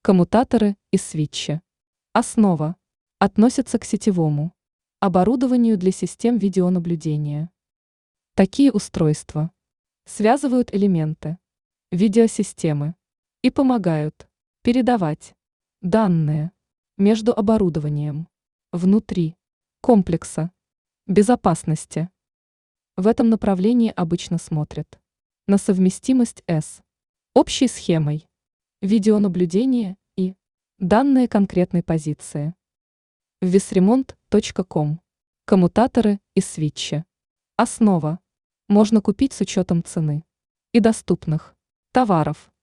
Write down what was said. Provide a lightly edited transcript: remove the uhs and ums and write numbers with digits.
Коммутаторы и свитчи. Основа. Относятся к сетевому оборудованию для систем видеонаблюдения. Такие устройства связывают элементы видеосистемы и помогают передавать данные между оборудованием внутри комплекса безопасности. В этом направлении обычно смотрят на совместимость с общей схемой видеонаблюдения и данные конкретной позиции. Весремонт.ком. Коммутаторы и свитчи. Основа. Можно купить с учетом цены и доступных товаров.